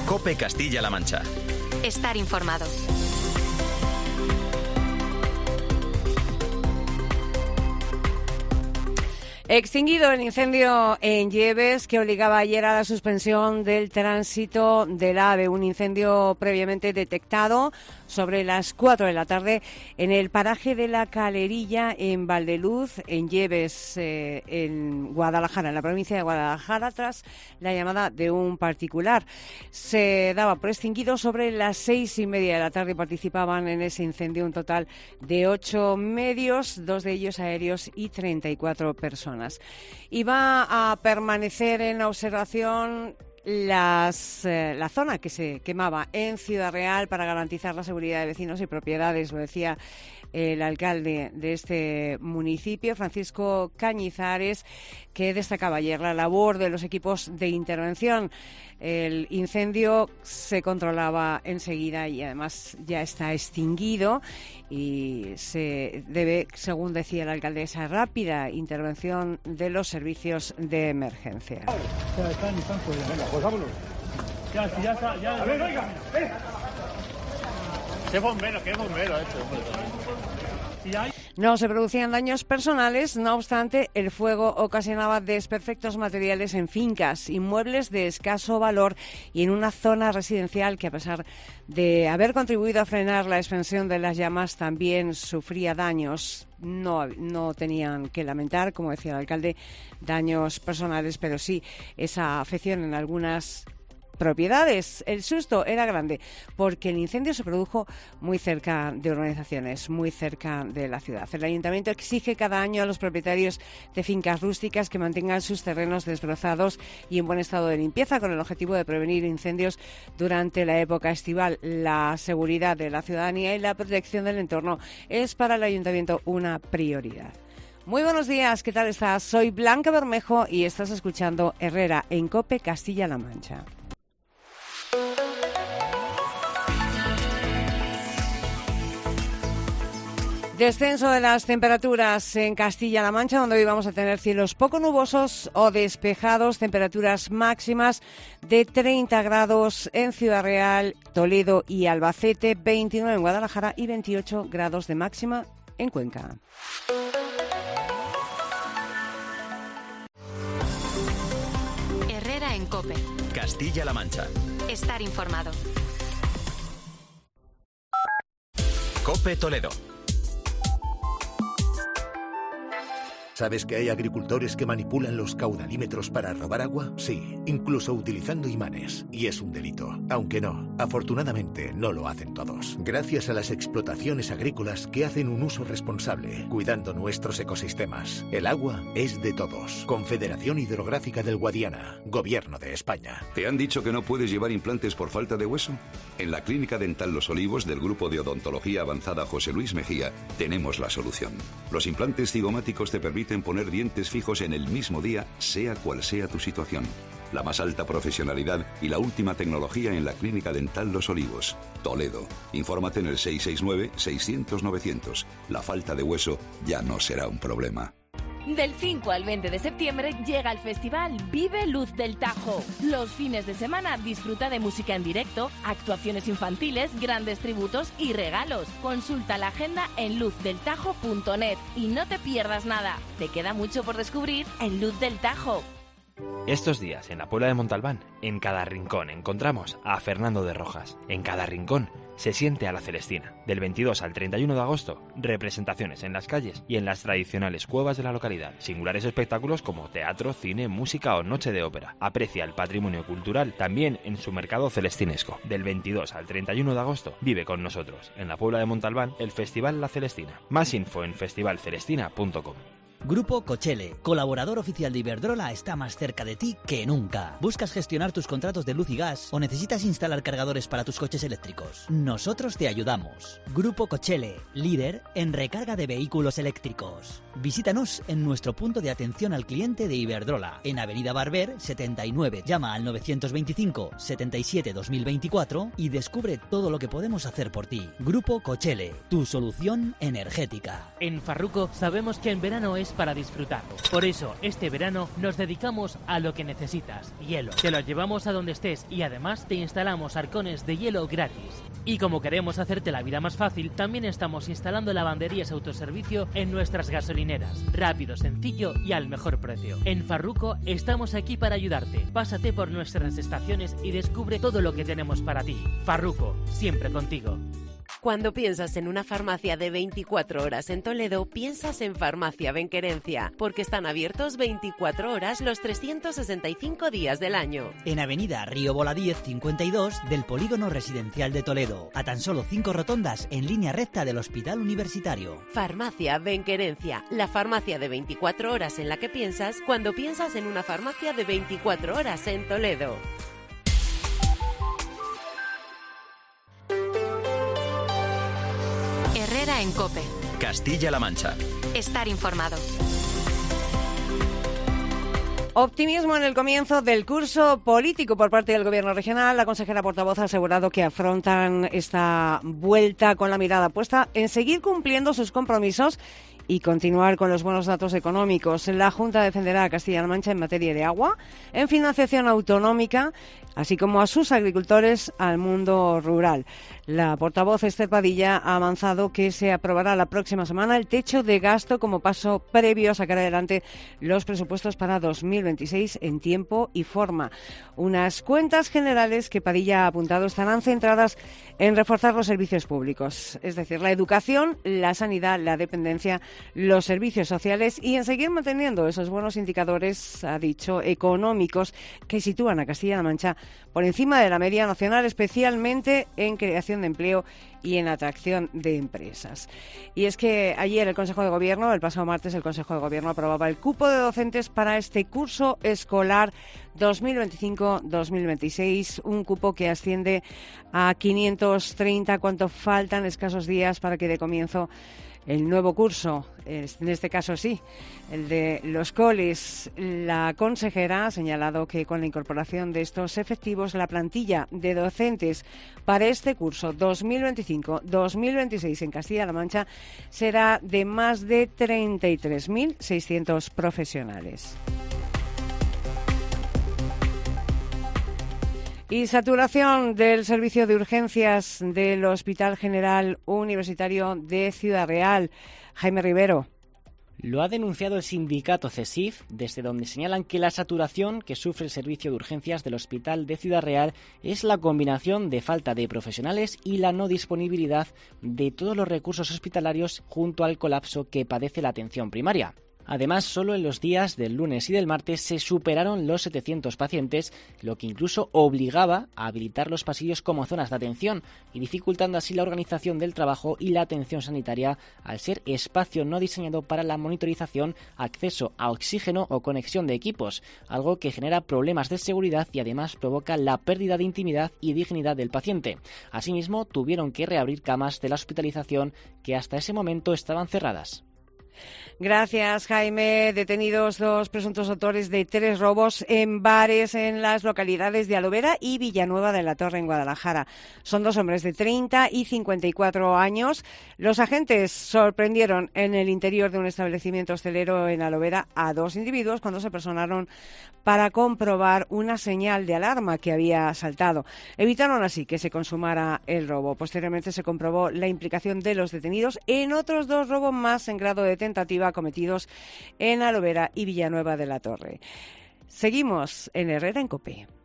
COPE Castilla-La Mancha. Estar informado. Extinguido el incendio en Lleves que obligaba ayer a la suspensión del tránsito del AVE, un incendio previamente detectado sobre las 4 de la tarde en el paraje de la Calerilla en Valdeluz, en Lleves, en Guadalajara, en la provincia de Guadalajara, tras la llamada de un particular. Se daba por extinguido sobre las 6:30 de la tarde. Participaban en ese incendio un total de 8 medios, 2 de ellos aéreos y 34 personas. Y va a permanecer en observación la zona que se quemaba en Ciudad Real para garantizar la seguridad de vecinos y propiedades, lo decía el alcalde de este municipio, Francisco Cañizares, que destacaba ayer la labor de los equipos de intervención. El incendio se controlaba enseguida y además ya está extinguido y se debe, según decía el alcalde, esa rápida intervención de los servicios de emergencia. Están fuera. Venga, pues vámonos. Ya está. A ver, oiga, Qué bombero este, hombre. No se producían daños personales, no obstante, el fuego ocasionaba desperfectos materiales en fincas, inmuebles de escaso valor y en una zona residencial que, a pesar de haber contribuido a frenar la expansión de las llamas, también sufría daños. No tenían que lamentar, como decía el alcalde, daños personales, pero sí esa afección en algunas propiedades. El susto era grande porque el incendio se produjo muy cerca de urbanizaciones, muy cerca de la ciudad. El ayuntamiento exige cada año a los propietarios de fincas rústicas que mantengan sus terrenos desbrozados y en buen estado de limpieza, con el objetivo de prevenir incendios durante la época estival. La seguridad de la ciudadanía y la protección del entorno es para el ayuntamiento una prioridad. Muy buenos días, ¿qué tal estás? Soy Blanca Bermejo y estás escuchando Herrera en COPE Castilla-La Mancha. Descenso de las temperaturas en Castilla-La Mancha, donde hoy vamos a tener cielos poco nubosos o despejados, temperaturas máximas de 30 grados en Ciudad Real, Toledo y Albacete, 29 en Guadalajara y 28 grados de máxima en Cuenca. Herrera en COPE. Castilla-La Mancha. Estar informado. COPE Toledo. ¿Sabes que hay agricultores que manipulan los caudalímetros para robar agua? Sí, incluso utilizando imanes. Y es un delito. Aunque no, afortunadamente no lo hacen todos. Gracias a las explotaciones agrícolas que hacen un uso responsable, cuidando nuestros ecosistemas. El agua es de todos. Confederación Hidrográfica del Guadiana. Gobierno de España. ¿Te han dicho que no puedes llevar implantes por falta de hueso? En la Clínica Dental Los Olivos del Grupo de Odontología Avanzada José Luis Mejía tenemos la solución. Los implantes cigomáticos te permiten poner dientes fijos en el mismo día, sea cual sea tu situación. La más alta profesionalidad y la última tecnología en la Clínica Dental Los Olivos, Toledo. Infórmate en el 669-600-900. La falta de hueso ya no será un problema. Del 5 al 20 de septiembre llega el festival Vive Luz del Tajo. Los fines de semana disfruta de música en directo, actuaciones infantiles, grandes tributos y regalos. Consulta la agenda en luzdeltajo.net y no te pierdas nada. Te queda mucho por descubrir en Luz del Tajo. Estos días, en la Puebla de Montalbán, en cada rincón encontramos a Fernando de Rojas. En cada rincón se siente a la Celestina. Del 22 al 31 de agosto, representaciones en las calles y en las tradicionales cuevas de la localidad. Singulares espectáculos como teatro, cine, música o noche de ópera. Aprecia el patrimonio cultural también en su mercado celestinesco. Del 22 al 31 de agosto, vive con nosotros, en la Puebla de Montalbán, el Festival La Celestina. Más info en festivalcelestina.com. Grupo Cochele, colaborador oficial de Iberdrola, está más cerca de ti que nunca. ¿Buscas gestionar tus contratos de luz y gas o necesitas instalar cargadores para tus coches eléctricos? Nosotros te ayudamos. Grupo Cochele, líder en recarga de vehículos eléctricos. Visítanos en nuestro punto de atención al cliente de Iberdrola, en Avenida Barber 79. Llama al 925 77 2024 y descubre todo lo que podemos hacer por ti. Grupo Cochele, tu solución energética. En Farruco sabemos que en verano es para disfrutarlo. Por eso, este verano nos dedicamos a lo que necesitas, hielo. Te lo llevamos a donde estés y además te instalamos arcones de hielo gratis. Y como queremos hacerte la vida más fácil, también estamos instalando lavanderías autoservicio en nuestras gasolineras. Rápido, sencillo y al mejor precio. En Farruco estamos aquí para ayudarte. Pásate por nuestras estaciones y descubre todo lo que tenemos para ti. Farruco, siempre contigo. Cuando piensas en una farmacia de 24 horas en Toledo, piensas en Farmacia Benquerencia, porque están abiertos 24 horas los 365 días del año. En Avenida Río Voladíez 52 del Polígono Residencial de Toledo, a tan solo 5 rotondas en línea recta del Hospital Universitario. Farmacia Benquerencia, la farmacia de 24 horas en la que piensas cuando piensas en una farmacia de 24 horas en Toledo. Herrera en COPE. Castilla-La Mancha. Estar informado. Optimismo en el comienzo del curso político por parte del Gobierno regional. La consejera portavoz ha asegurado que afrontan esta vuelta con la mirada puesta en seguir cumpliendo sus compromisos y continuar con los buenos datos económicos. La Junta defenderá a Castilla-La Mancha en materia de agua, en financiación autonómica, así como a sus agricultores, al mundo rural. La portavoz Esther Padilla ha avanzado que se aprobará la próxima semana el techo de gasto como paso previo a sacar adelante los presupuestos para 2026 en tiempo y forma. Unas cuentas generales que Padilla ha apuntado estarán centradas en reforzar los servicios públicos, es decir, la educación, la sanidad, la dependencia, los servicios sociales y en seguir manteniendo esos buenos indicadores, ha dicho, económicos que sitúan a Castilla-La Mancha por encima de la media nacional, especialmente en creación de empleo y en atracción de empresas. Y es que ayer el Consejo de Gobierno, el pasado martes, el Consejo de Gobierno aprobaba el cupo de docentes para este curso escolar 2025-2026, un cupo que asciende a 530, cuanto faltan escasos días para que dé comienzo el nuevo curso, en este caso sí, el de los coles. La consejera ha señalado que con la incorporación de estos efectivos, la plantilla de docentes para este curso 2025-2026 en Castilla-La Mancha será de más de 33.600 profesionales. Y saturación del servicio de urgencias del Hospital General Universitario de Ciudad Real. Jaime Rivero. Lo ha denunciado el sindicato CESIF, desde donde señalan que la saturación que sufre el servicio de urgencias del Hospital de Ciudad Real es la combinación de falta de profesionales y la no disponibilidad de todos los recursos hospitalarios junto al colapso que padece la atención primaria. Además, solo en los días del lunes y del martes se superaron los 700 pacientes, lo que incluso obligaba a habilitar los pasillos como zonas de atención y dificultando así la organización del trabajo y la atención sanitaria al ser espacio no diseñado para la monitorización, acceso a oxígeno o conexión de equipos, algo que genera problemas de seguridad y además provoca la pérdida de intimidad y dignidad del paciente. Asimismo, tuvieron que reabrir camas de la hospitalización que hasta ese momento estaban cerradas. Gracias, Jaime. Detenidos dos presuntos autores de 3 robos en bares en las localidades de Alovera y Villanueva de la Torre, en Guadalajara. Son 2 hombres de 30 y 54 años. Los agentes sorprendieron en el interior de un establecimiento hostelero en Alovera a 2 individuos cuando se personaron para comprobar una señal de alarma que había saltado. Evitaron así que se consumara el robo. Posteriormente se comprobó la implicación de los detenidos en otros 2 robos más en grado de tentativa cometidos en Alovera y Villanueva de la Torre. Seguimos en Herrera en COPE.